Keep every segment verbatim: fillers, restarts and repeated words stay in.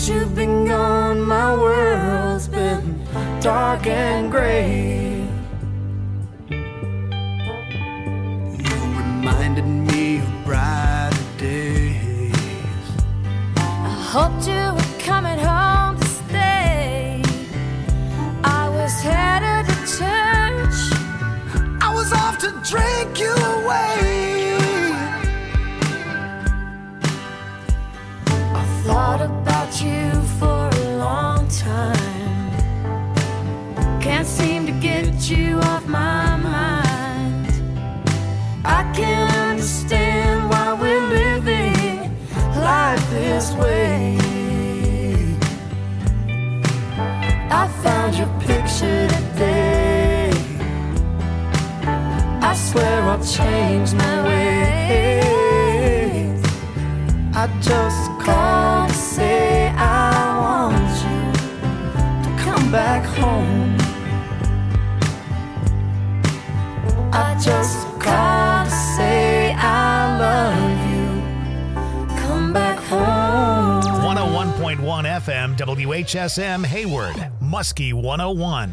Since you've been gone, my world's been dark and gray. You reminded me of brighter days. I hoped you were coming home to stay. I was headed to church. I was off to drink you away. I thought about you for a long time. Can't seem to get you off my mind. I can't understand why we're living life this way. I found your picture today. I swear I'll change my ways. I just called to say I want you to come back home. I just called to say I love you. Come back home. one oh one point one F M W H S M Hayward, Muskie one oh one.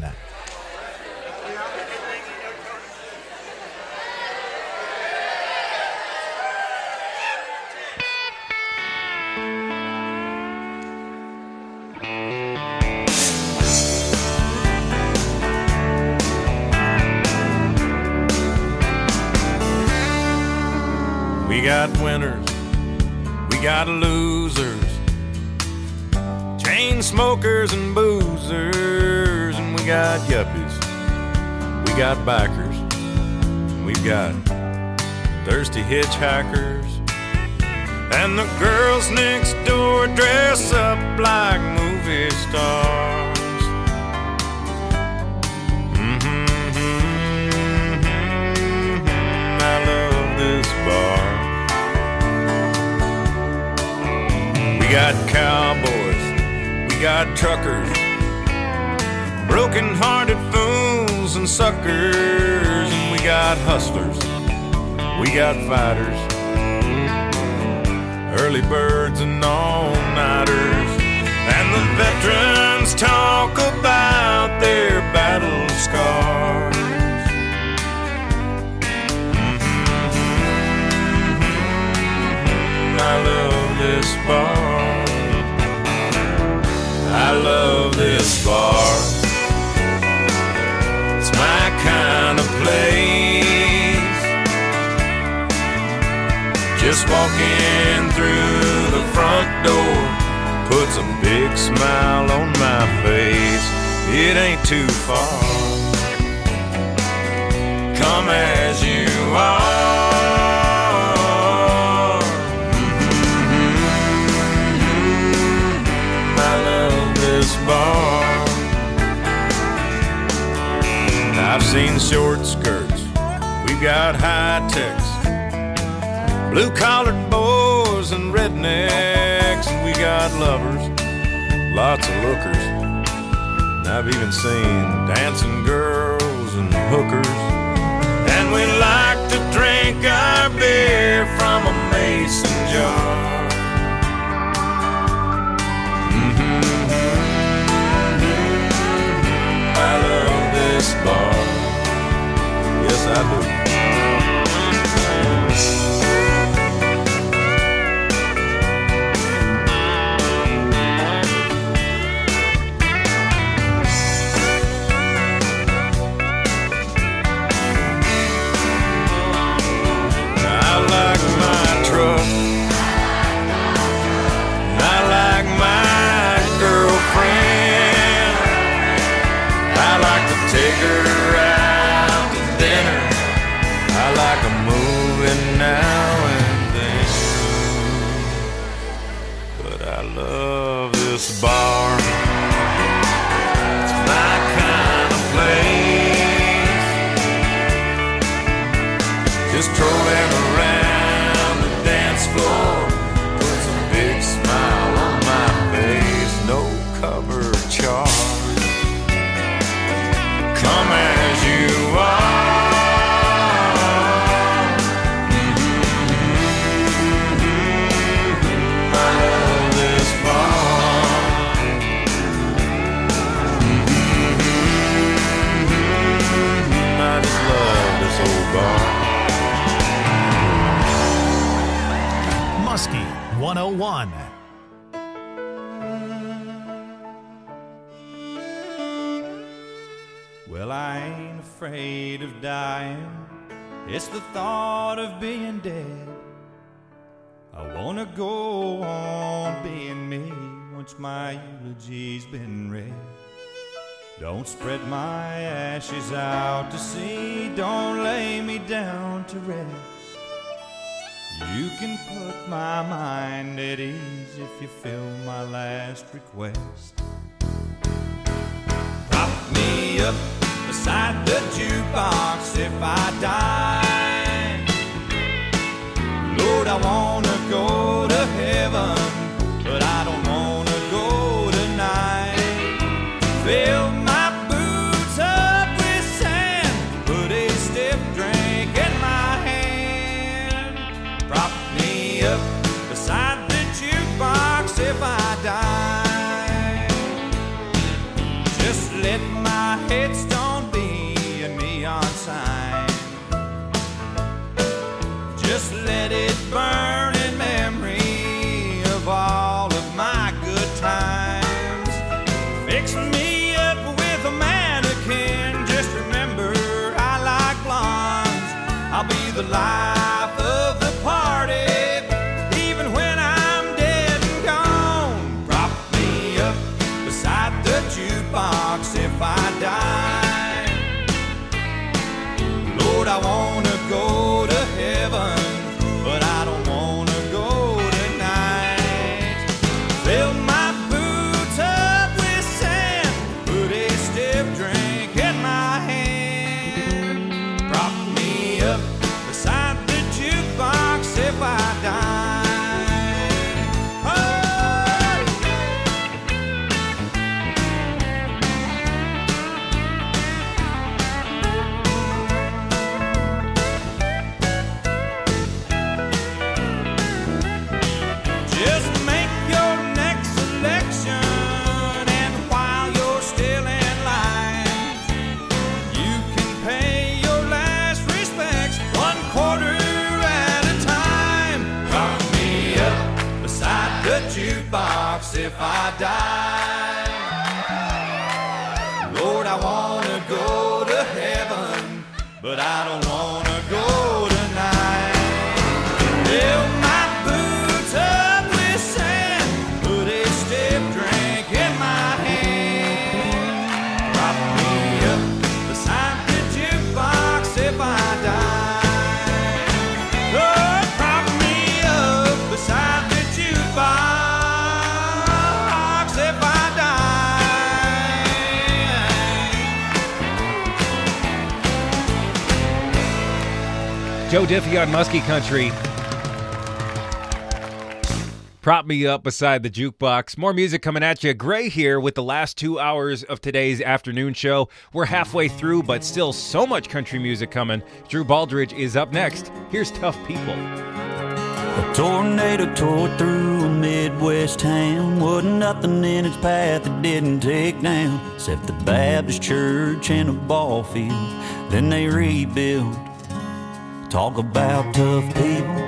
We got winners, we got losers, chain smokers and boozers, and we got yuppies, we got bikers, we've got thirsty hitchhikers, and the girls next door dress up like movie stars. Mm-hmm, mm-hmm, I love this bar. We got cowboys, we got truckers, broken-hearted fools and suckers, and we got hustlers, we got fighters, early birds and all-nighters, and the veterans talk about their battle scars. Mm-hmm, I love this bar. I love this bar. It's my kind of place. Just walking through the front door puts a big smile on my face. It ain't too far. Come as you are. Bar. I've seen short skirts, we've got high techs, blue-collared boys and rednecks, and we got lovers, lots of lookers, and I've even seen dancing girls and hookers, and we like to drink our beer from a mason jar. I love this bar. Yes, I do. I like my truck. I like my girlfriend. I like to take her out to dinner. I like a movie now and then. But I love this bar. It's my kind of place. Just strolling around the dance floor puts a big smile on my face. No cover charge. Come as you are. Mm-hmm. I love this bar. oh one. Well, I ain't afraid of dying. It's the thought of being dead. I wanna go on being me once my eulogy's been read. Don't spread my ashes out to sea. Don't lay me down to rest. You can put my mind at ease if you fill my last request. Prop me up beside the jukebox if I die. Lord, I wanna go to heaven, but I don't wanna go tonight. Fill my boots up with sand, put a stiff drink in my hand. Prop me up beside the jukebox if I die. Just let my headstone be a neon sign. Just let it burn in memory of all of my good times. Fix me up with a mannequin. Just remember I like blondes. I'll be the life of the party, even when I'm dead and gone. Prop me up beside the jukebox if I die. Lord, I wanna go to heaven, but I don't wanna go tonight. Fill my boots up with sand, put a stiff drink in my hand. Prop me up beside the jukebox if I die. Just make your next selection, and while you're still in line, you can pay your last respects one quarter at a time. Prop me up beside the jukebox if I die. Lord, I wanna go to heaven, but I don't wanna go tonight. Fill my boots up with sand, put a stiff drink in my hand. Prop me up beside the jukebox if I die. Lord, prop me up beside the jukebox if I die. Joe Diffie on Muskie Country. Prop me up beside the jukebox. More music coming at you. Gray here with the last two hours of today's afternoon show. We're halfway through, but still so much country music coming. Drew Baldridge is up next. Here's Tough People. A tornado tore through a Midwest town. Wasn't nothing in its path it didn't take down, except the Baptist church and a ball field. Then they rebuilt. Talk about tough people.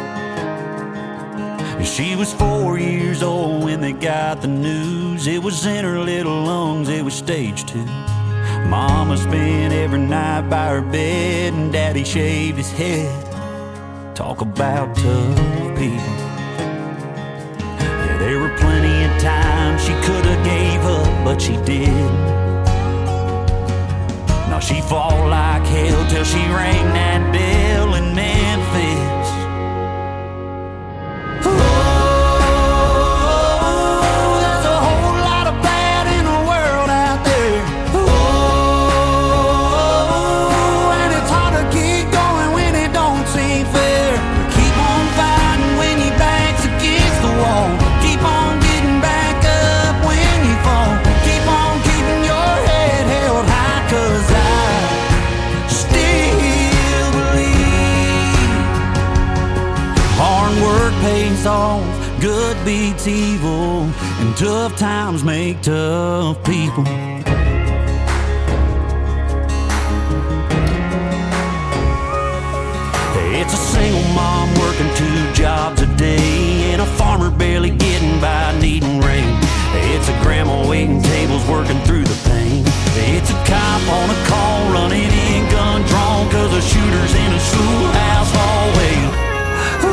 She was four years old when they got the news. It was in her little lungs, it was stage two. Mama spent every night by her bed, and Daddy shaved his head. Talk about tough people. Yeah, there were plenty of times she could have gave up, but she didn't. Now she fought like hell till she rang that bell in Memphis. Off, good beats evil, and tough times make tough people. It's a single mom working two jobs a day in a a farmer barely getting by, needing rain. It's a grandma waiting tables, working through the pain. It's a cop on a call, running in, gun drawn, cause a shooter's in a schoolhouse hallway. Oh,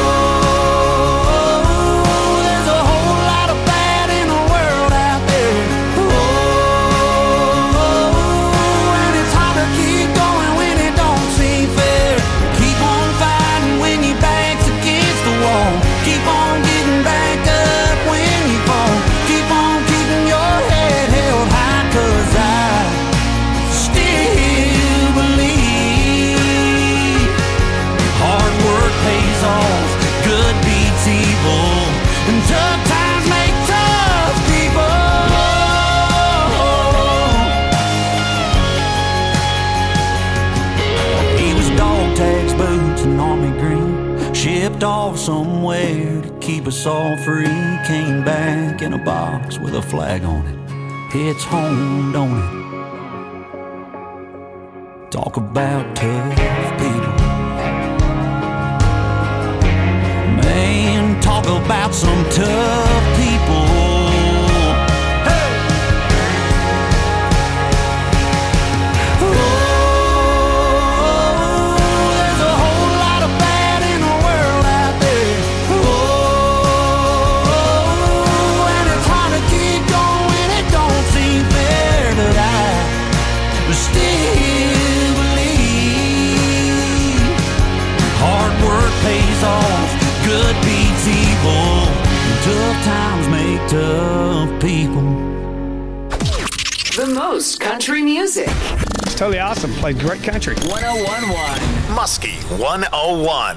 there's a whole lot of bad in the world out there. Oh, and it's hard to keep going when it don't seem fair. Keep on fighting when your back's against the wall. Keep on getting back up when you fall. Keep on keeping your head held high, cause I still believe hard work pays off, good beats evil, and tough times make tough people. He was dog tags, boots, and army green, shipped off somewhere to keep us all free. Came back in a box with a flag on it. It's home, don't it? Talk about tough people. Man, talk about some tough people. Hey! Oh, there's a whole lot of bad in the world out there. Oh, and it's hard to keep going, it don't seem fair, but I still believe hard work pays off, good beats evil, tough times make tough people. The most country music. It's totally awesome. Played great country. one oh one point one. Muskie one oh one.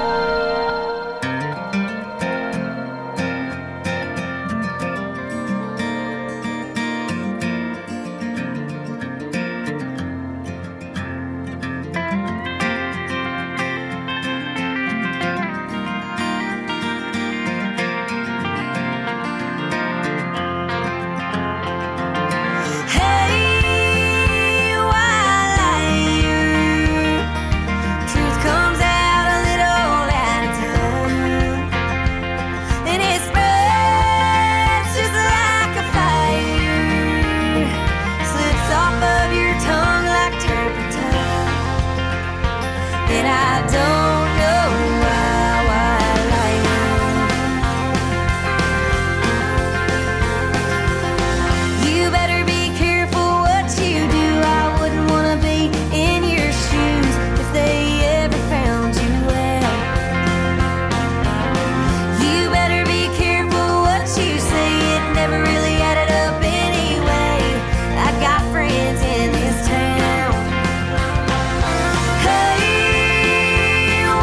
Hey, wildlife, truth comes out a little at a time, and it spreads just like a fire, slips off of your tongue like turpentine, and I don't know why, wildlife. You better be careful what you do. I wouldn't want to be in your shoes if they ever found you out. You better be careful what you say. It never really added up anyway. I got friends in this town. Hey,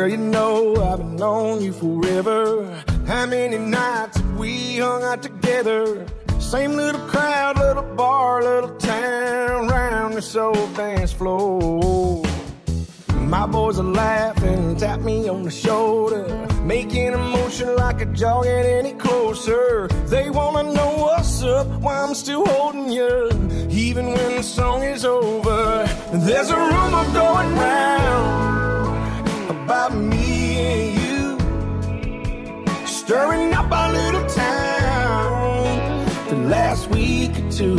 Girl, you know I've been on you forever. How many nights have we hung out together? Same little crowd, little bar, little town, round this old dance floor. My boys are laughing, tap me on the shoulder, making a motion like a jaw get any closer. They wanna know what's up, why I'm still holding you, even when the song is over. There's a rumor going round about me and you, stirring up our little town the last week or two.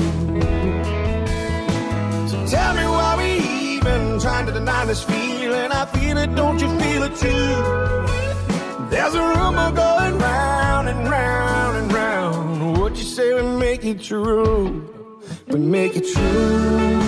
So tell me why we even trying to deny this feeling. I feel it, don't you feel it too? There's a rumor going round and round and round. What you say we make it true, we make it true.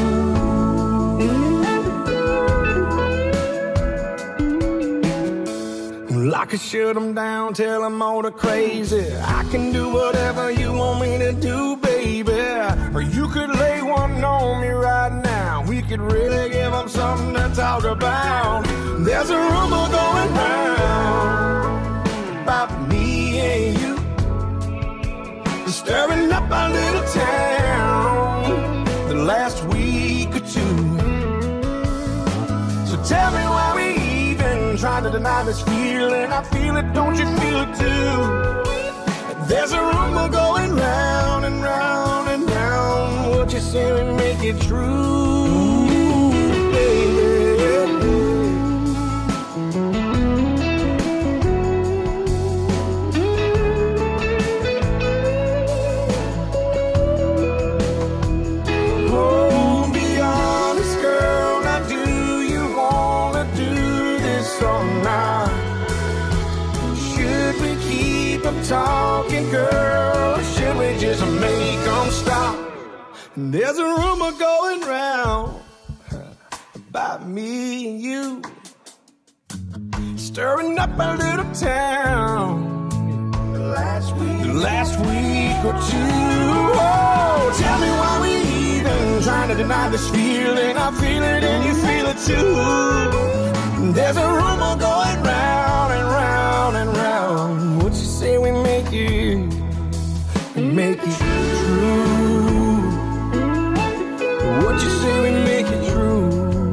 I could shut them down, tell them all the crazy. I can do whatever you want me to do, baby. Or you could lay one on me right now. We could really give them something to talk about. There's a rumor going round about me and you, stirring up our little town the last week or two. So tell me why we trying to deny this feeling. I feel it, don't you feel it too? There's a rumor going round and round and round. What you say we make it true, baby. Oh, be honest, girl. Now do you wanna do this or not? Should we keep them talking, girl, or should we just make them stop? And there's a rumor going round about me and you, stirring up a little town the last week, the last week or two. Oh, tell me why we even trying to deny this feeling. I feel it and you feel it too. There's a rumor going round and round and round. What you say we make it, we make it true? What you say we make it true?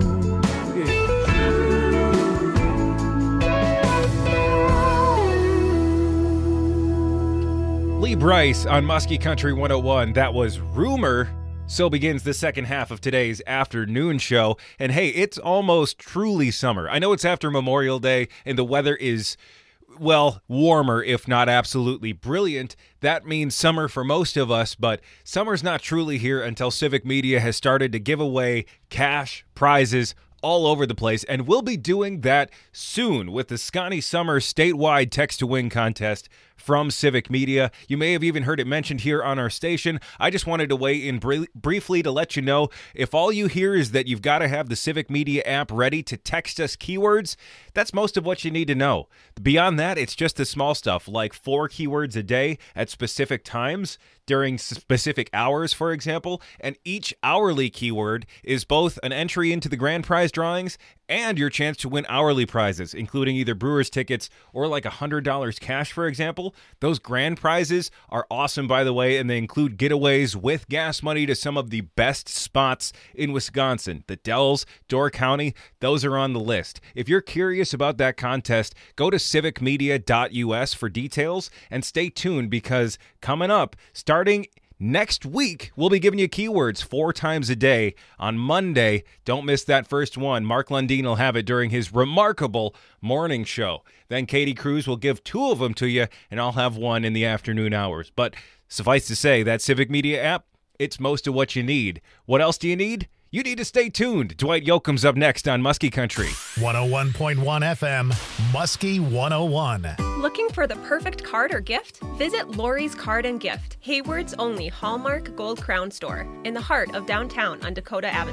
Yeah. Lee Brice on Muskie Country one oh one. That was Rumor. So begins the second half of today's afternoon show. And hey, it's almost truly summer. I know it's after Memorial Day and the weather is, well, warmer, if not absolutely brilliant. That means summer for most of us, but summer's not truly here until Civic Media has started to give away cash, prizes, all over the place, and we'll be doing that soon with the Scotty Summer statewide text to win contest from Civic Media. You may have even heard it mentioned here on our station. I just wanted to weigh in br- briefly to let you know, if all you hear is that you've got to have the Civic Media app ready to text us keywords, that's most of what you need to know. Beyond that, it's just the small stuff, like four keywords a day at specific times during specific hours, for example, and each hourly keyword is both an entry into the grand prize drawings and your chance to win hourly prizes, including either Brewers tickets or like one hundred dollars cash, for example. Those grand prizes are awesome, by the way, and they include getaways with gas money to some of the best spots in Wisconsin. The Dells, Door County, those are on the list. If you're curious about that contest, go to civic media dot u s for details and stay tuned, because coming up, starting next week, we'll be giving you keywords four times a day. On Monday, don't miss that first one. Mark Lundeen will have it during his remarkable morning show. Then Katie Cruz will give two of them to you, and I'll have one in the afternoon hours. But suffice to say, that Civic Media app, it's most of what you need. What else do you need? You need to stay tuned. Dwight Yoakam's up next on Muskie Country. one oh one point one F M, Muskie one oh one. Looking for the perfect card or gift? Visit Lori's Card and Gift, Hayward's only Hallmark Gold Crown store in the heart of downtown on Dakota Avenue.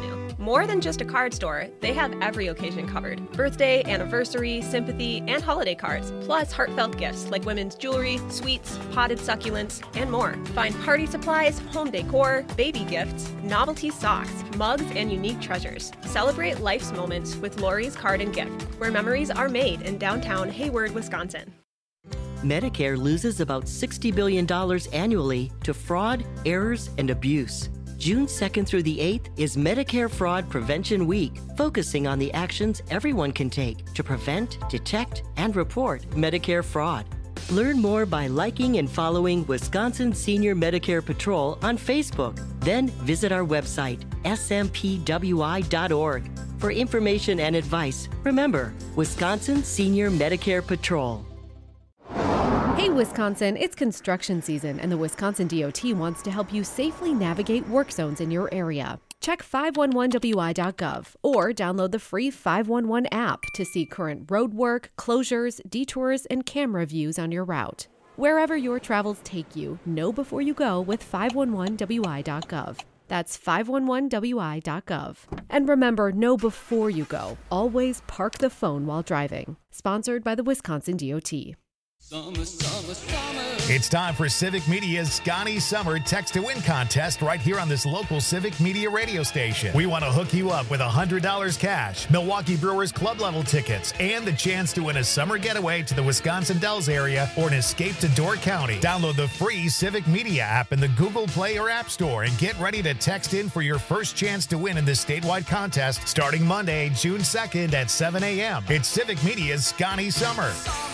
More than just a card store, they have every occasion covered. Birthday, anniversary, sympathy, and holiday cards, plus heartfelt gifts like women's jewelry, sweets, potted succulents, and more. Find party supplies, home decor, baby gifts, novelty socks, mugs, and unique treasures. Celebrate life's moments with Lori's Card and Gift, where memories are made in downtown Hayward, Wisconsin. Medicare loses about sixty billion dollars annually to fraud, errors, and abuse. June second through the eighth is Medicare Fraud Prevention Week, focusing on the actions everyone can take to prevent, detect, and report Medicare fraud. Learn more by liking and following Wisconsin Senior Medicare Patrol on Facebook. Then visit our website, S M P W I dot org. For information and advice, remember, Wisconsin Senior Medicare Patrol. Hey Wisconsin, it's construction season and the Wisconsin D O T wants to help you safely navigate work zones in your area. Check five one one W I dot gov or download the free five one one app to see current road work, closures, detours, and camera views on your route. Wherever your travels take you, know before you go with five one one W I dot gov. That's five one one W I dot gov. And remember, know before you go. Always park the phone while driving. Sponsored by the Wisconsin D O T. Summer, summer, summer. It's time for Civic Media's Scotty Summer Text to Win contest right here on this local Civic Media radio station. We want to hook you up with one hundred dollars cash, Milwaukee Brewers club level tickets, and the chance to win a summer getaway to the Wisconsin Dells area or an escape to Door County. Download the free Civic Media app in the Google Play or App Store and get ready to text in for your first chance to win in this statewide contest starting Monday, June second at seven a.m. It's Civic Media's Scotty Summer.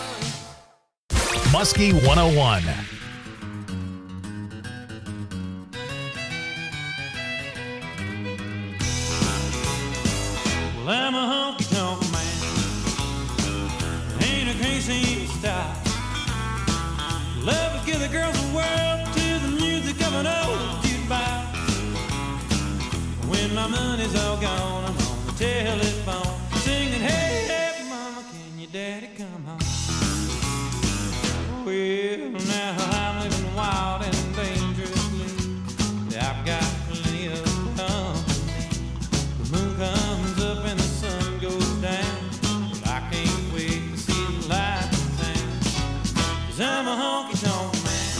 Muskie one oh one. Well, I'm a honky-tonk man. Ain't a crazy style. Love to give the girls the world to the music of an old jukebox. When my money's all gone, I'm on the telephone singing, hey, hey, mama, can your daddy come home? Well, now I'm living wild and dangerously. I've got plenty of company. The moon comes up and the sun goes down. But I can't wait to see the light in town. 'Cause I'm a honky-tonk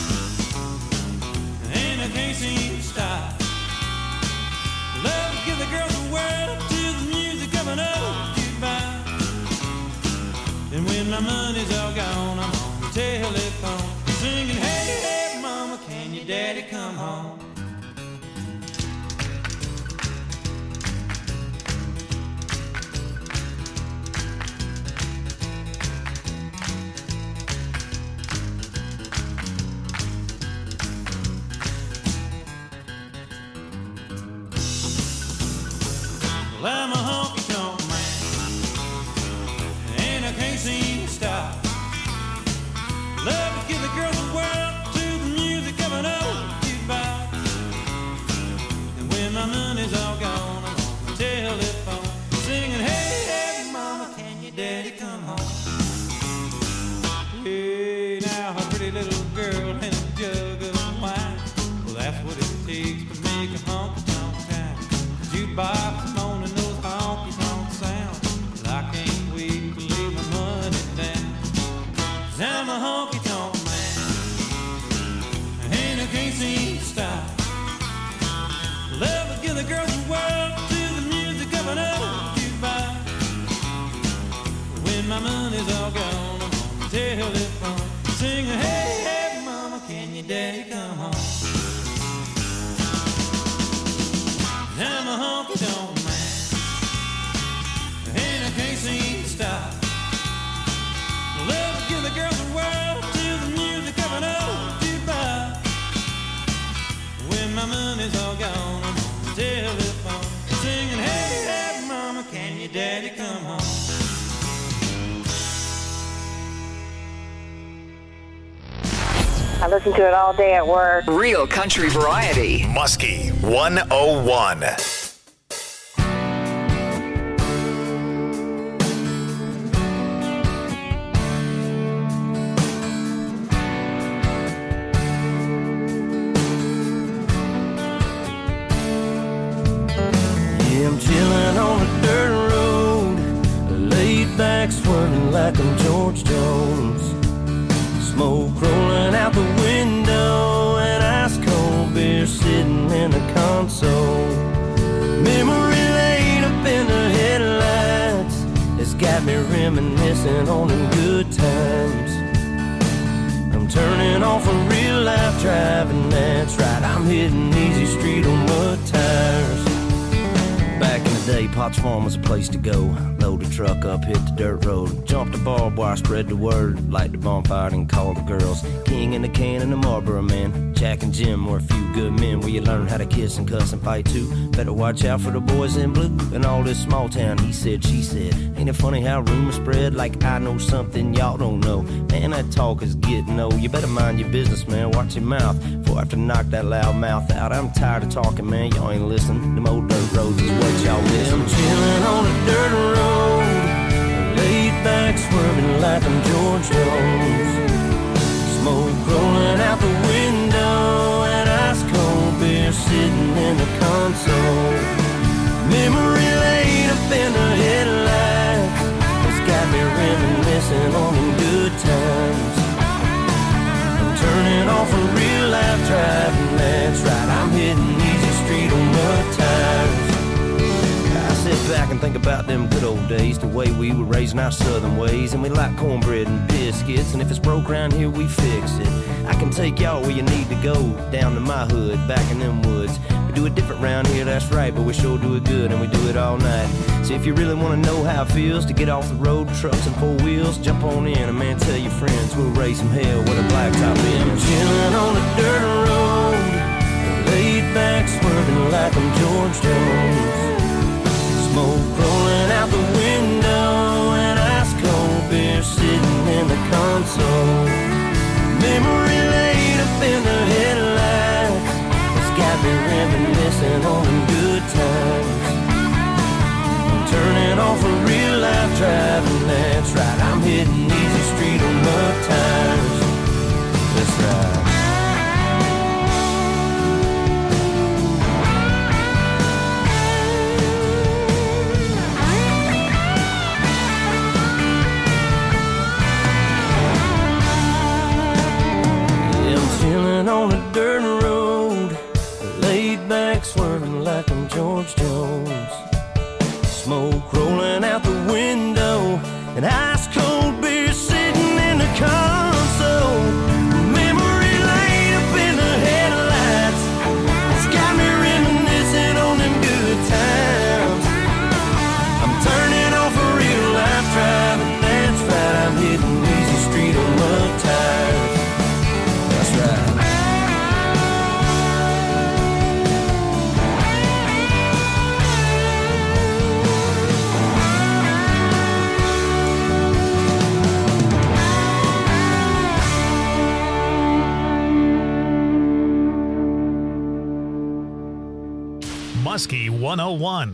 man, and I can't seem to stop. Love to give the girls the world to the music of an old jukebox. And when my money's all gone, I'm on telephone singing, hey, hey, mama, can your daddy come home? Well, I'm a honky-tonk man, and I can't seem to stop. Love to give the girls the world to the music of an old jukebox. And when my money's all gone, I'm on the telephone singing, hey, hey, mama, can your daddy come home? Hey, now a pretty little girl and a jug of wine. Well, that's what it takes to make a honky-tonk town. Jukebox moaning those honky-tonk sounds. Well, I can't wait to lay my money down. 'Cause I'm a honky-tonk man, and I can't seem to stop. Love to give the girls the world to the music of an old jukebox. When my money's all gone, I'm on the telephone singing, hey, hey, mama, can your daddy come home? I'm a honky-tonk man, and I can't seem to stop. Love to give the girls the world to the music of an old jukebox. When my money's all gone, I'm on the telephone singing, hey, hey, mama, can your daddy come home? I listen to it all day at work. Real country variety. Muskie one oh one. I'm chilling like I'm George Jones. Smoke rolling out the window and ice cold beer sitting in the console. Memory lane up in the headlights has got me reminiscing on them good times. I'm turning off a real life driving, that's right, I'm hitting easy street on mud tires. Back in the day, Potts Farm was a place to go. Load the truck up, hit the dirt road, jump the barbed wire, spread the word, light the bonfire and call the girls. King in the can and the Marlboro man, Jack and Jim were a few good men where you learn how to kiss and cuss and fight too. Better watch out for the boys in blue and all this small town, he said, she said. Ain't it funny how rumors spread like I know something y'all don't know? Man, that talk is getting old. You better mind your business, man, watch your mouth before I have to knock that loud mouth out. I'm tired of talking, man, y'all ain't listening. Them old dirt roads is what y'all miss. I'm chilling on a dirt road, laid back swerving like I'm George Jones. Smoke rolling out the window and ice cold beer sitting in the console. Memory lane up in the headlights has got me reminiscing on them good times. I'm turning off a real life driving, that's right, I'm hitting easy street on mud tires. I sit back and think about them good old days, the way we were raising our southern ways, and we like cornbread and biscuits, and if it's broke around here, we fix it. I can take y'all where you need to go, down to my hood, back in them woods. We do it different round here, that's right, but we sure do it good, and we do it all night. So if you really want to know how it feels to get off the road, trucks and four wheels, jump on in, and man, tell your friends we'll raise some hell with a blacktop in. I'm chilling on a dirt road, laid back swerving like I'm George Jones. Smoke rolling out the window and ice cold beer sitting in the console. Memory lane up in the headlights has got me reminiscing on them good times. I'm turning off a real life driving, that's right, I'm hitting easy street on mud tires. That's right. On a dirt road, laid back swerving like I'm George Jones. Smoke rolling out the window and ice cold beer sitting in the console. Memory lane up in the headlights, it's got me reminiscing on them good times. I'm turning off a real life driving, that's right, I'm hitting easy street on mud tires. That's right. Muskie one oh one.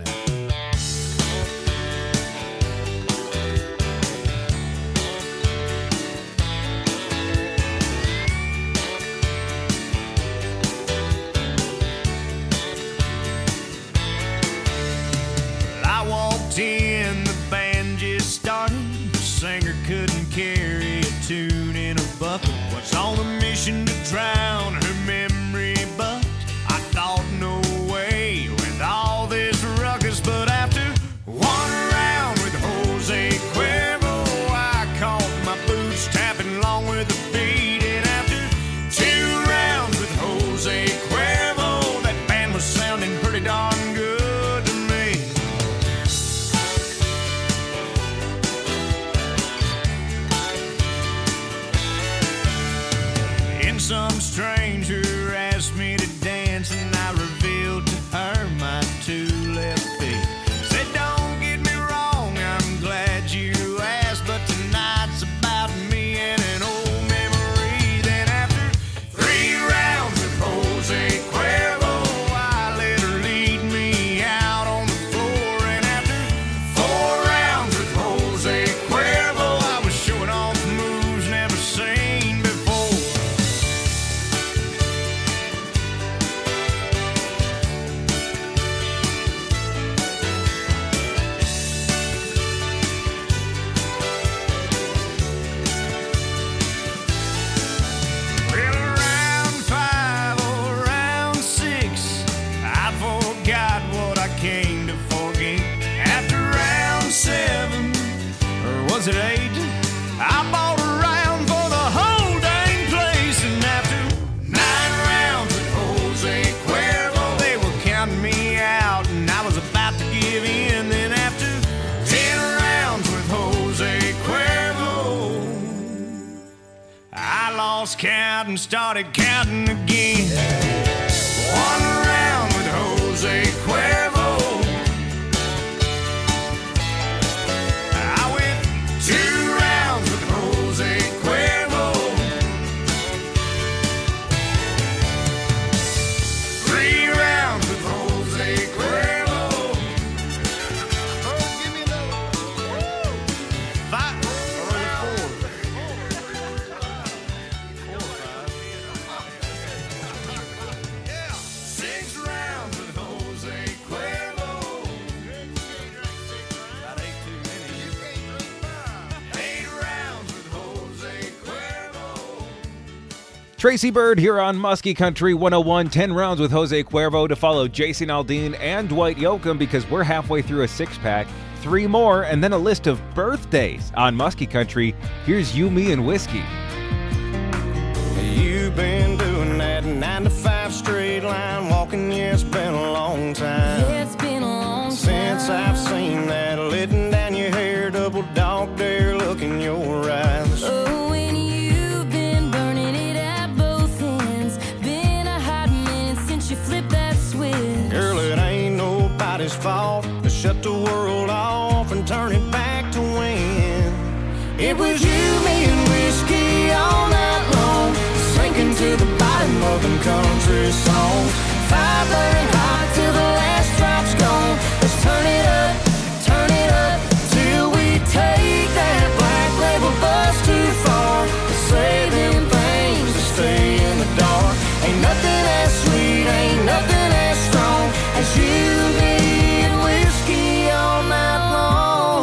I walked in, the band just started. The singer couldn't carry a tune in a bucket. Was on a mission to drown her memory, but I thought no way with all this ruckus was at eight. I bought a round for the whole dang place, and after nine rounds with Jose Cuervo, they were counting me out, and I was about to give in. Then after ten rounds with Jose Cuervo, I lost count and started counting again. One round with Jose Cuervo, I went two rounds with Jose Cuervo, three rounds with Jose Cuervo. Oh, give me another. Five or four. Six rounds with Jose Cuervo. About eight too many. Eight rounds with Jose Cuervo. Tracy Bird here on Muskie Country one oh one, ten rounds with Jose Cuervo, to follow Jason Aldean and Dwight Yoakam, because we're halfway through a six-pack. Three more, and then a list of birthdays on Muskie Country. Here's You, Me, and Whiskey. You've been doing that nine to five straight line walking, yeah, it's been a long time. Yeah, it's been a long time since I've seen that letting down your hair, double dog dare look in your eyes. Oh, and you've been burning it at both ends. Been a hot minute since you flipped that switch. Girl, it ain't nobody's fault to shut the world off and turn it back to when it was you, me, and whiskey all night long, sinking to the bottom of them country songs. Fire burning hot till the last drop's gone. Let's turn it up, turn it up, till we take that black label bus too far to say them things to stay in the dark. Ain't nothing as sweet, ain't nothing as strong as you, me, and whiskey all night long.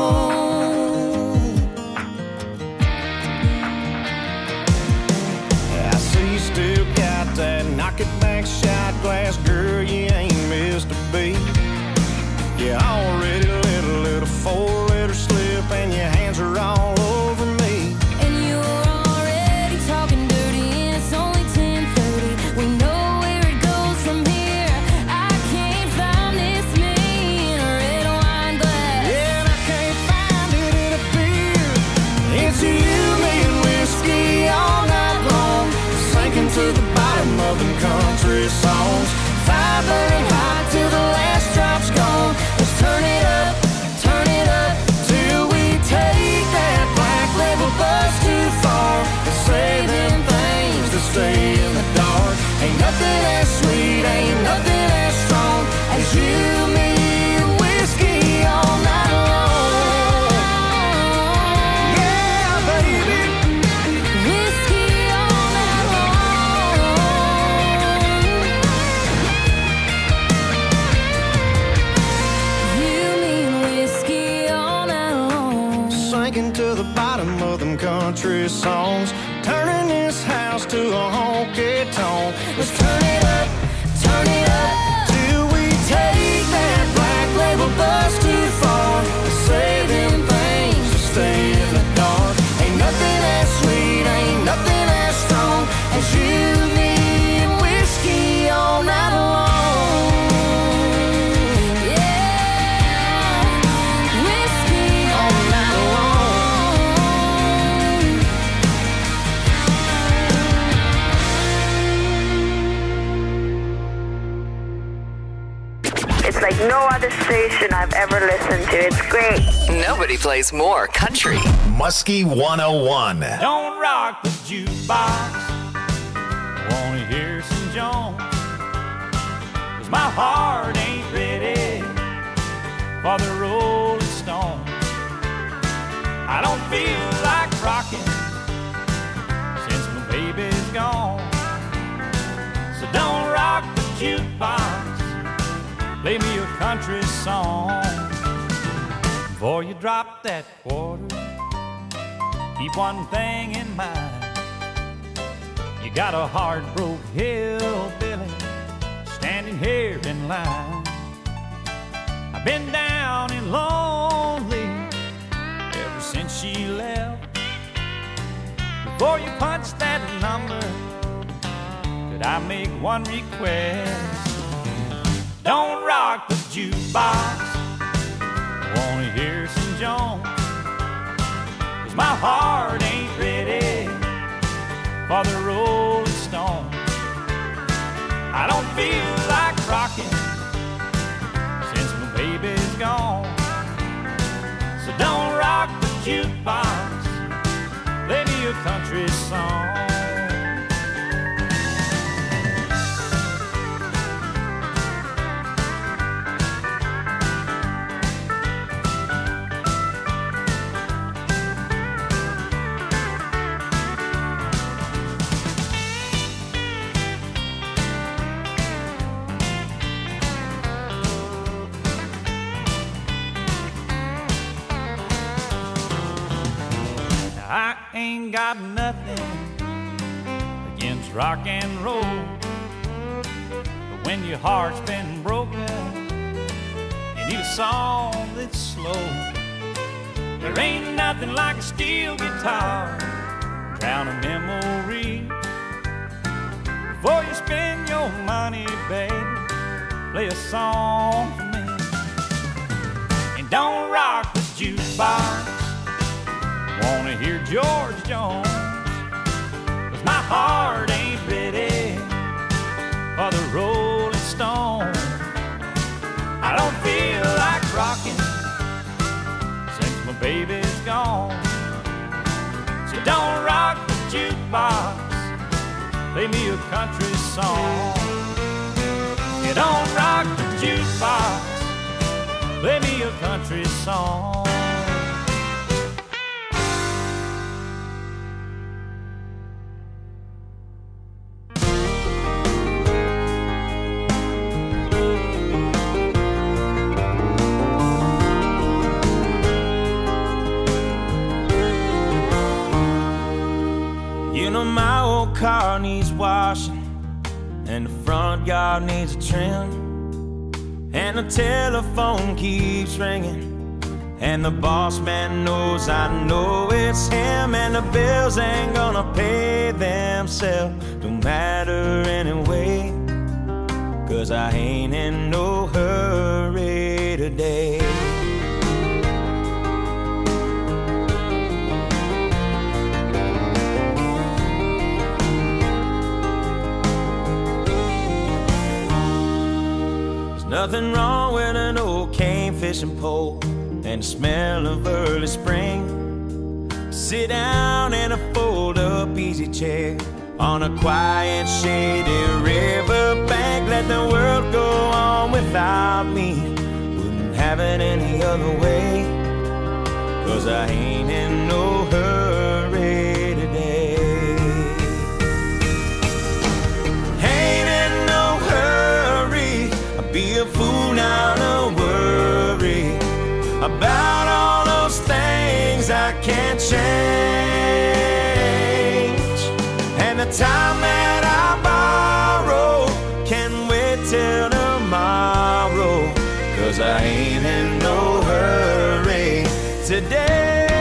I see you still got that knock it back shot glass, girl, you ain't missed a beat. You already lit a little four-letter slip and your hands are all over me. And you're already talking dirty, and it's only ten thirty. We know where it goes from here. I can't find this me in a red wine glass. Yeah, and I can't find it in a beer. It's you, me, and whiskey all night long, sinking to the bottom of them country songs. Fire burning hot till the last drop's gone. Let's turn it up, turn it up, till we take that black label bus too far to say them things to stay in the dark. Ain't nothing as sweet, ain't nothing as strong as you, me, and whiskey all night long. Yeah, baby. Whiskey all night long. You mean whiskey all night long. Sinking to the bottom of them country songs, turning this house to a honky tonk. Let's turn it up, turn it up, till we take that black label bus too far to say them things to stay in the dark. Ain't nothing as sweet, ain't nothing as strong as you, me, and whiskey all night long. Yeah, whiskey All night long. It's like no other station I've ever listened to. It's great. Nobody plays more country. Muskie one oh one. Don't rock the jukebox. I wanna hear some Jones. 'Cause my heart ain't ready for the Rolling Stones. I don't feel like rocking since my baby's gone. So don't rock the jukebox. Play me a country song. Before you drop that quarter, keep one thing in mind. You got a hard-broke hillbilly standing here in line. I've been down and lonely ever since she left. before you punch that number, could I make one request? Don't rock the jukebox, I wanna hear some Jones, 'cause my heart ain't ready for the Rolling Stones. I don't feel like rocking since my baby's gone. So don't rock the jukebox, play me a country song. I ain't got nothing against rock and roll, but when your heart's been broken, you need a song that's slow. There ain't nothing like a steel guitar, drown a memory. Before you spend your money, baby, play a song for me. And don't rock the jukebox, wanna hear George Jones, 'cause my heart ain't ready for the Rolling Stones. I don't feel like rocking since my baby's gone. So don't rock the jukebox, play me a country song. You don't rock the jukebox, play me a country song. My old car needs washing, and the front yard needs a trim, and the telephone keeps ringing, and the boss man knows I know it's him, and the bills ain't gonna pay themselves, don't matter anyway, 'cause I ain't in no hurry today. Nothing wrong with an old cane fishing pole and the smell of early spring. Sit down in a fold-up easy chair on a quiet, shady riverbank. Let the world go on without me, wouldn't have it any other way, 'cause I ain't in no hurry today. Ain't in no hurry, be a fool now to worry about all those things I can't change. And the time that I borrow can wait till tomorrow, 'cause I ain't in no hurry today.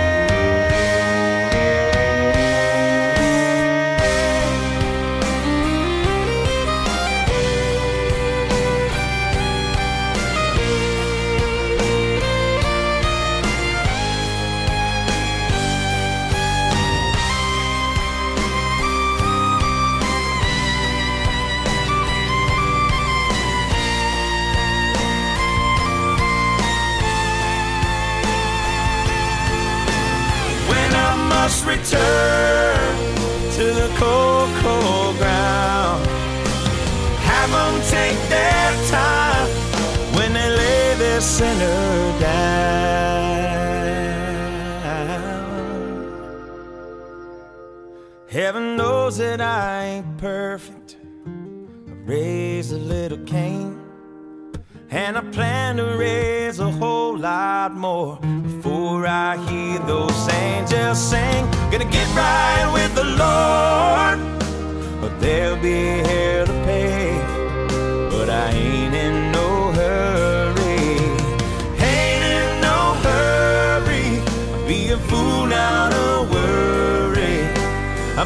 Return to the cold, cold ground. Have them take their time when they lay their sinner down. Heaven knows that I ain't perfect. I raised a little Cain, and I plan to raise a whole lot more before I hear those angels sing. Gonna get right with the Lord, but there'll be hell to pay. But I ain't in no hurry, ain't in no hurry. I'll be a fool now to worry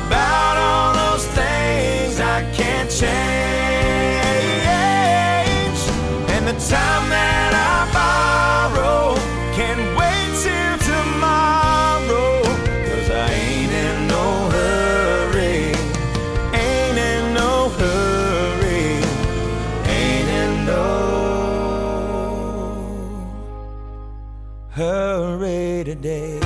day.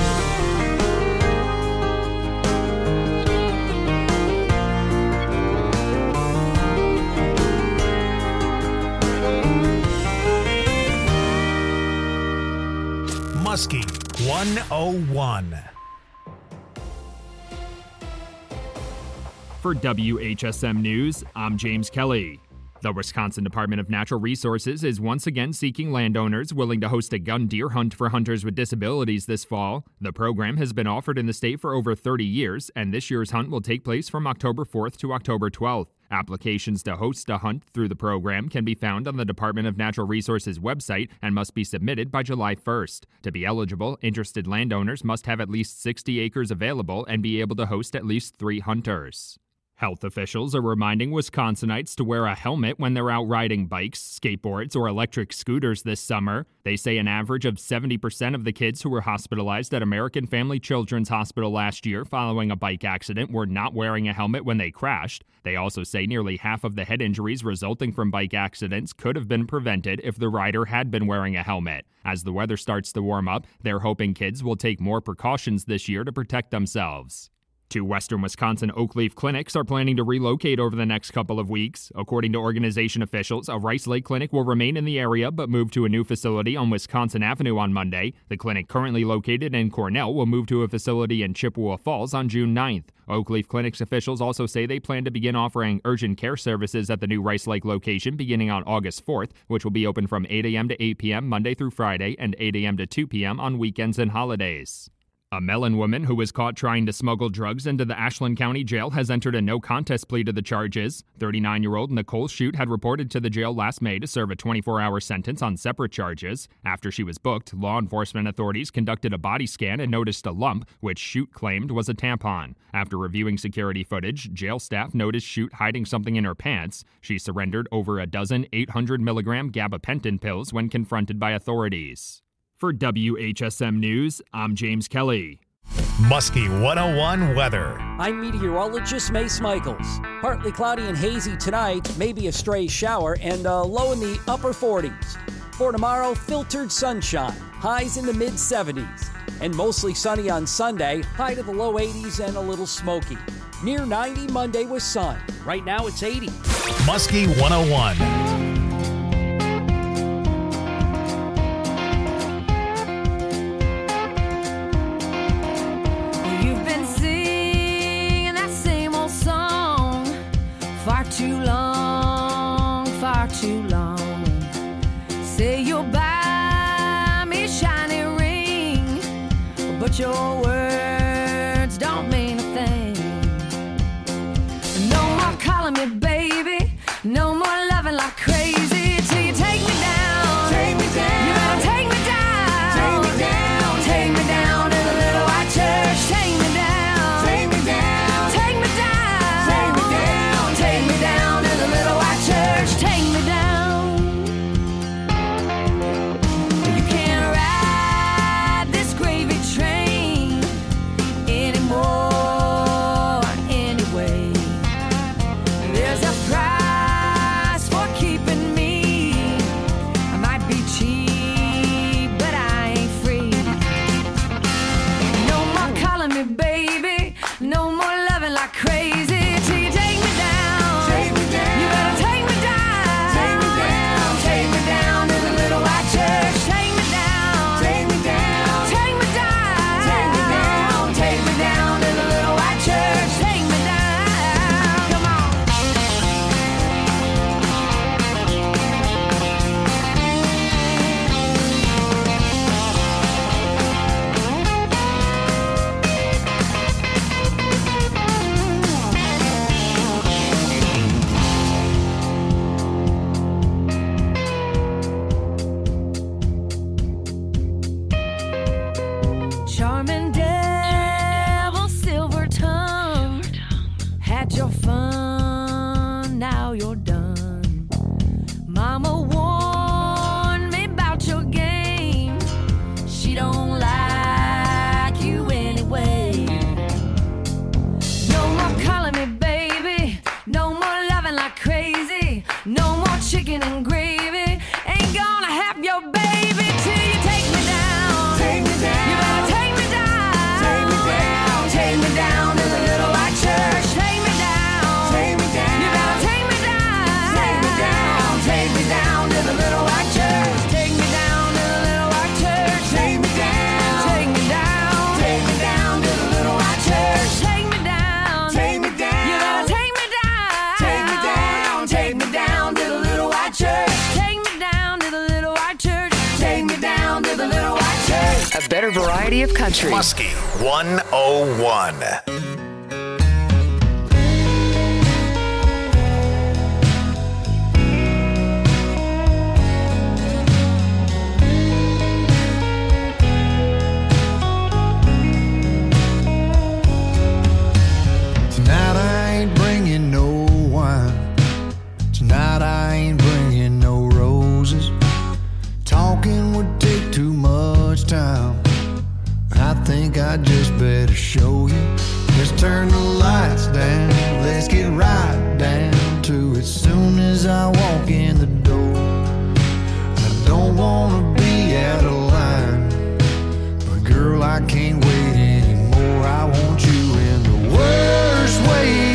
Muskie one oh one. For W H S M News, I'm James Kelly. The Wisconsin Department of Natural Resources is once again seeking landowners willing to host a gun deer hunt for hunters with disabilities this fall. The program has been offered in the state for over thirty years, and this year's hunt will take place from October fourth to October twelfth. Applications to host a hunt through the program can be found on the Department of Natural Resources website and must be submitted by July first. To be eligible, interested landowners must have at least sixty acres available and be able to host at least three hunters. Health officials are reminding Wisconsinites to wear a helmet when they're out riding bikes, skateboards, or electric scooters this summer. They say an average of seventy percent of the kids who were hospitalized at American Family Children's Hospital last year following a bike accident were not wearing a helmet when they crashed. They also say nearly half of the head injuries resulting from bike accidents could have been prevented if the rider had been wearing a helmet. As the weather starts to warm up, they're hoping kids will take more precautions this year to protect themselves. Two Western Wisconsin Oakleaf clinics are planning to relocate over the next couple of weeks. According to organization officials, a Rice Lake clinic will remain in the area but move to a new facility on Wisconsin Avenue on Monday. The clinic currently located in Cornell will move to a facility in Chippewa Falls on June ninth. Oakleaf Clinics officials also say they plan to begin offering urgent care services at the new Rice Lake location beginning on August fourth, which will be open from eight a.m. to eight p.m. Monday through Friday and eight a.m. to two p.m. on weekends and holidays. A Mellon woman who was caught trying to smuggle drugs into the Ashland County Jail has entered a no-contest plea to the charges. thirty-nine-year-old Nicole Shute had reported to the jail last May to serve a twenty-four hour sentence on separate charges. After she was booked, law enforcement authorities conducted a body scan and noticed a lump, which Shute claimed was a tampon. After reviewing security footage, jail staff noticed Shute hiding something in her pants. She surrendered over a dozen eight hundred milligram gabapentin pills when confronted by authorities. For W H S M News, I'm James Kelly. Muskie one oh one weather. I'm meteorologist Mace Michaels. Partly cloudy and hazy tonight, maybe a stray shower, and a low in the upper forties. For tomorrow, filtered sunshine, highs in the mid seventies. And mostly sunny on Sunday, high to the low eighties and a little smoky. Near ninety Monday with sun. Right now it's eighty. Muskie one oh one. Too long, far too long. Say you'll buy me a shiny ring, but your words don't mean a thing. No more calling me baby, no more loving like crazy till you take me down. Take me down. You better take me down. Take me down. Take me down to the little white church. Take me down. Take me down. Take me down. Take me down. Take me down to the little white church. Take me down. You can't ride this gravy train anymore anyway. There's a entire variety of country. Muskie one oh one. Tonight I ain't bringing no wine. Tonight I ain't bringing no roses. Talking would take too much time. I think I just better show you. Let's turn the lights down. Let's get right down to it. Soon as I walk in the door, I don't wanna be out of line, but girl, I can't wait anymore. I want you in the worst way.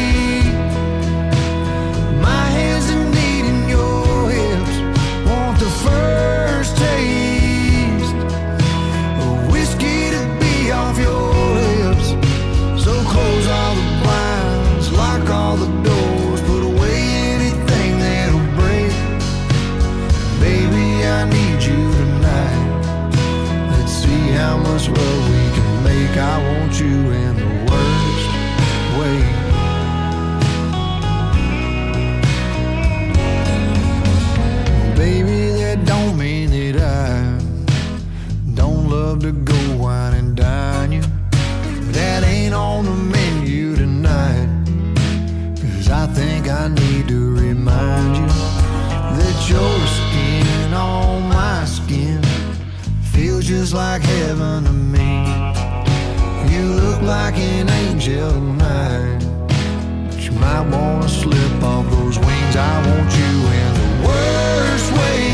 My hands are needing your hips. Want the first taste of whiskey to be off your lips. So close all the blinds, lock all the doors, put away anything that'll break. Baby, I need you tonight. Let's see how much love we can make. I want you in the worst way. Baby, that don't mean that I don't love to go wine and dine you. That ain't on the menu tonight. Cause I think I need to remind you that your skin on my skin feels just like heaven to me. You look like an angel tonight, but you might wanna slip off those wings. I want you in the worst way.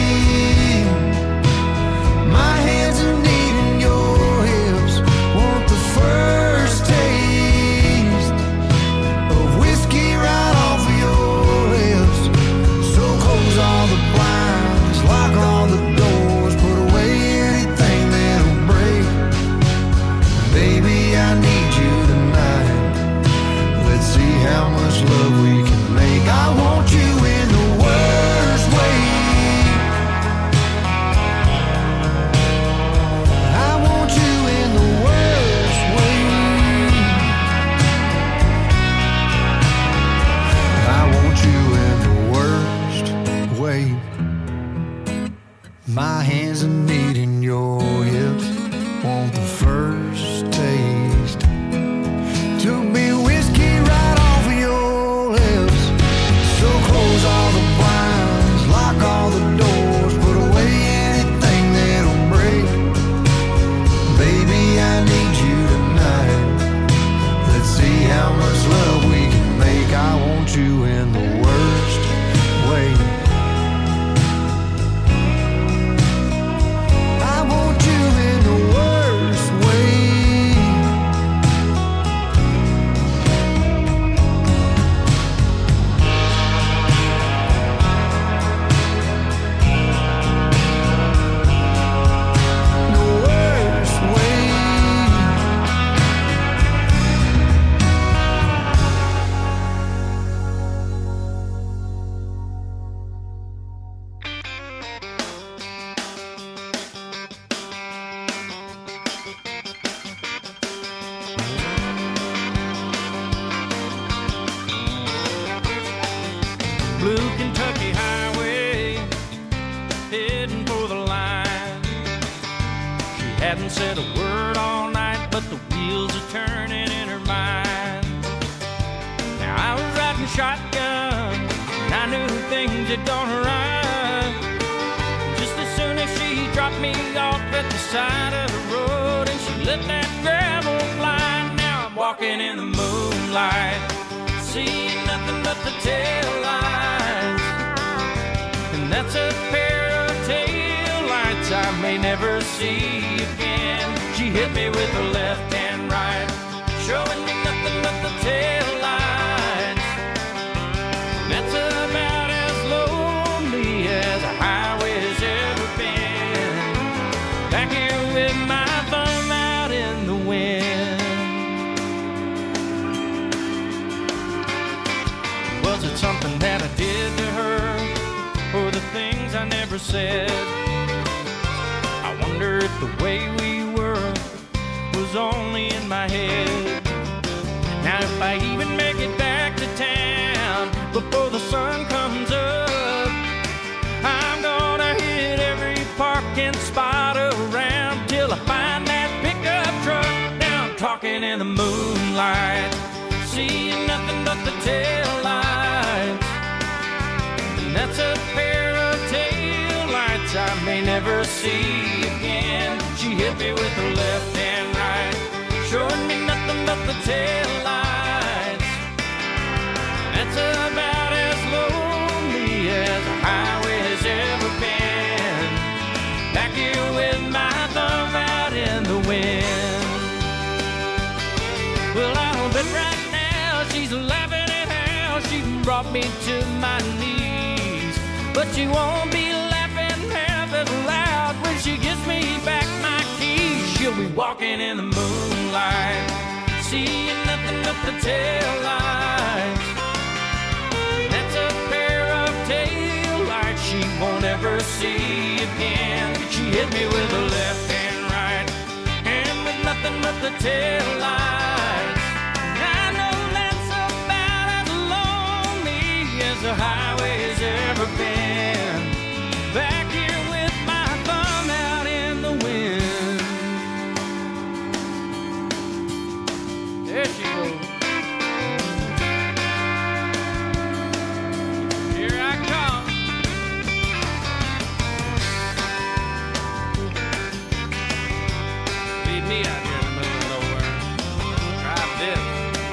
My hands are needing your hips. Want the first taste of whiskey right off of your lips. So close all the blinds, lock all the doors, put away anything that'll break. Baby, I need you tonight. Let's see how much love we can make. I want you in the worst way. I want you in the worst way. I want you in the worst way. My hands are needing your hips. Want the first taste to be whiskey right off of your lips. So close all the blinds, lock all the doors, put away anything that'll break. Baby, I need you tonight. Let's see how much love we can make. I want you in the worst way. I want you in the worst way. The worst way. Blue Kentucky Highway, heading for the line. She hadn't said a word all night, but the wheels are turning in her mind. Now I was riding shotgun, and I knew things had gone right. Just as soon as she dropped me off at the side of the road, and she let that gravel fly. Now I'm walking in the moonlight, seeing nothing but the tail lights. And that's a pair of tail lights I may never see again. She hit me with her left and right, showing me nothing but the tail lights. And that's about as lonely as a highway's ever been. Back here with my thumb out in the wind. Was it something that I did to her, or the things I never said? I wonder if the way we were was only in my head. Now if I even make it back to town before the sun comes up, I'm gonna hit every parking spot around till I find that pickup truck. Now I'm talking in the moonlight, seeing nothing but the taillights, and that's a pair of taillights I may never see again. She hit me with the left and right, showing me nothing but the taillights. That's about as lonely as a highway has ever been. Back here with my thumb out in the wind. Well, I'll bet right now she's laughing at how she brought me to my knees. But she won't be laughing half as loud when she gives me back my keys. She'll be walking in the moonlight, seeing nothing but the taillights. That's a pair of taillights she won't ever see again. She hit me with the left and right, and with nothing but the taillights. I know that's about as lonely as the highway has ever been. Back here with my thumb out in the wind. There she goes. Here I come. Leave me out here in the middle of nowhere. Drive this.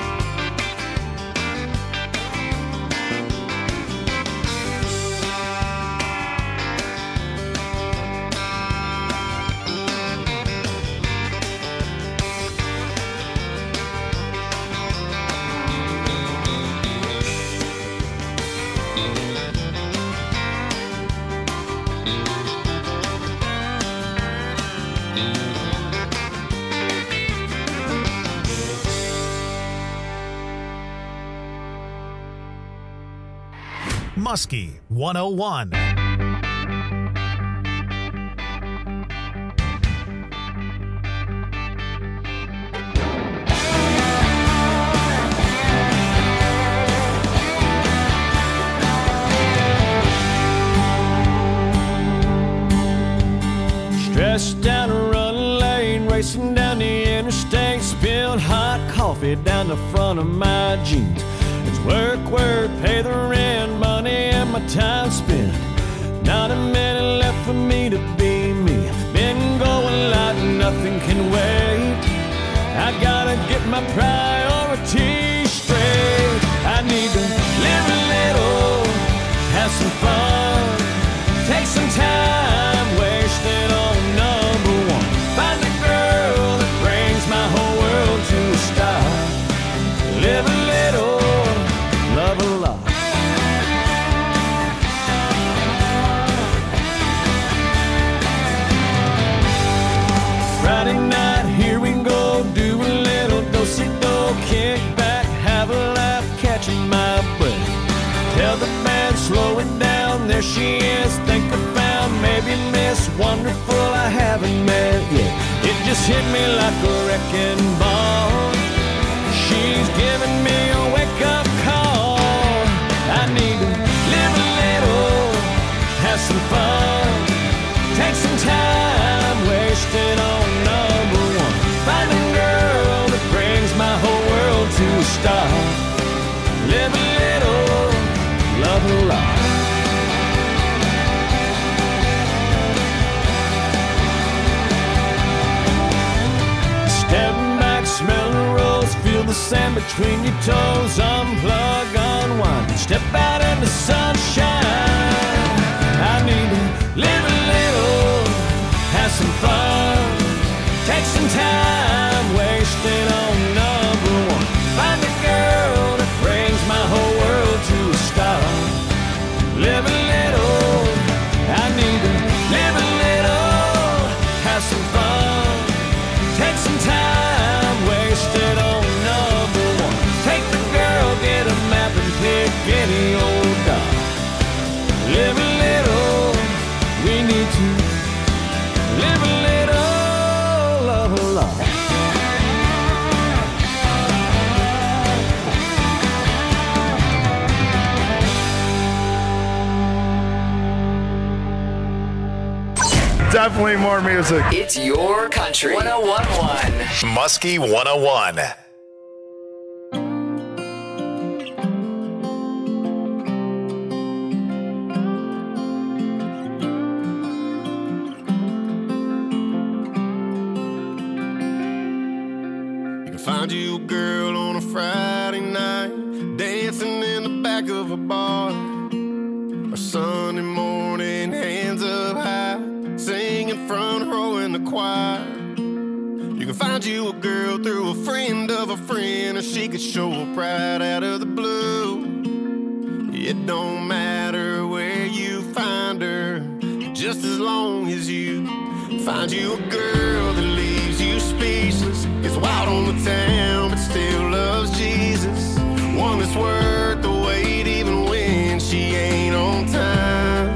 Muskie one oh one. Stressed down a running lane, racing down the interstate, spilled hot coffee down the front of my jeans. It's work, work, pay the rent, money and my time spent. Not a minute left for me to be me. Been going like nothing can wait. I gotta get my priorities straight. I need to live a little, have some fun, take some time, wasted on number one. Find a girl that brings my whole world to a stop. Live a little, love a lot. Friday night, here we go, do a little do-si-do, kick back, have a laugh, catching my breath. Tell the band, slow it down, there she is, think I found maybe Miss Wonderful I haven't met yet. It just hit me like a wrecking ball. She's giving me a wake-up call. I need to live a little, have some fun, take some time, wasted on number one. Find a girl that brings my whole world to a stop. Live a little, love a lot. Stepping back, smell the rose, feel the sand between your toes. Unplug, unwind, step out in the sunshine. I need to live a little, have some fun, take some time, wasted on number one. Find a girl that brings my whole world to a stop. Live a little, I need to live a little, have some fun, take some time, wasted on number one. Take the girl, get a map and pick any old dot. Live a little, we need to live a little, love a lot. Definitely more music. It's your country. one oh one point one. Muskie one oh one. Find you a girl on a Friday night, dancing in the back of a bar, or Sunday morning, hands up high, singing front row in the choir. You can find you a girl through a friend of a friend, or she could show up right out of the blue. It don't matter where you find her, just as long as you find you a girl that leaves you speechless, gets wild on the town but still loves Jesus, one that's worth the wait even when she ain't on time.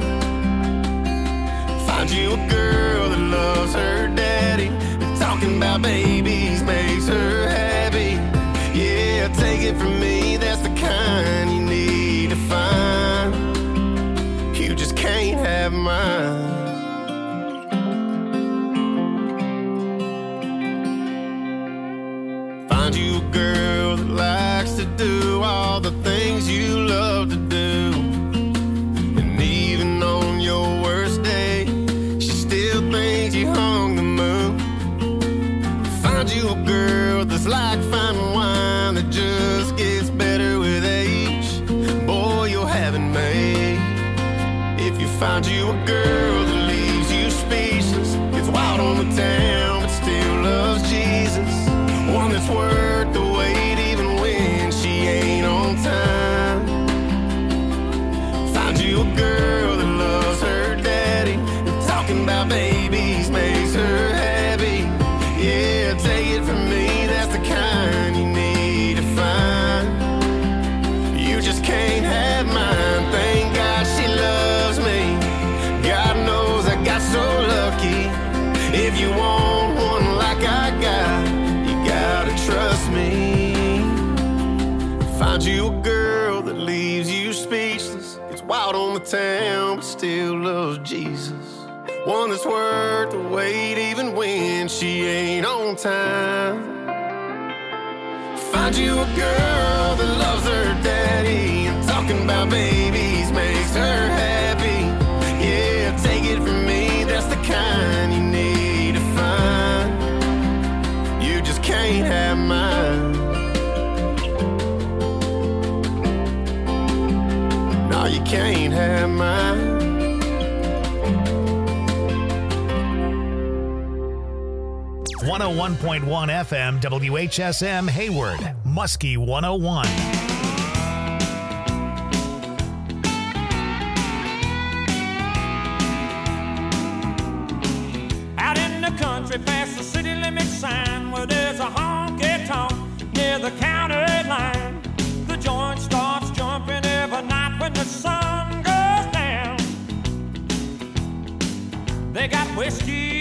Find you a girl that loves her daddy, and talking about babies makes her happy. Yeah, take it from me, that's the kind you need to find. You just can't have mine. Find you a girl that likes to do all the things you love to do, and even on your worst day, she still thinks you hung the moon. Find you a girl that's like fine wine that just gets better with age. Boy, you'll have it made. If you find you a girl that leaves you speechless, gets wild on the town but still loves Jesus, one that's worth the wait even when she ain't on time. Find you a girl that loves her daddy, and talking about babies makes her happy. Yeah, take it from me, that's the kind you need to find. You just can't have mine. Thank God she loves me. God knows I got so lucky. If you want one like I got, gotta trust me. Find you a girl that leaves you speechless, gets wild on the town but still loves Jesus, one that's worth the wait even when she ain't on time. Find you a girl that loves her daddy, and talking about babies makes her happy. Yeah, take it from me, that's the kind you need to find. You just can't have mine. No, you can't have mine. one oh one point one F M W H S M Hayward, Muskie one oh one. Out in the country past the city limit sign, where there's a honky-tonk near the county line. The joint starts jumping every night when the sun goes down. They got whiskey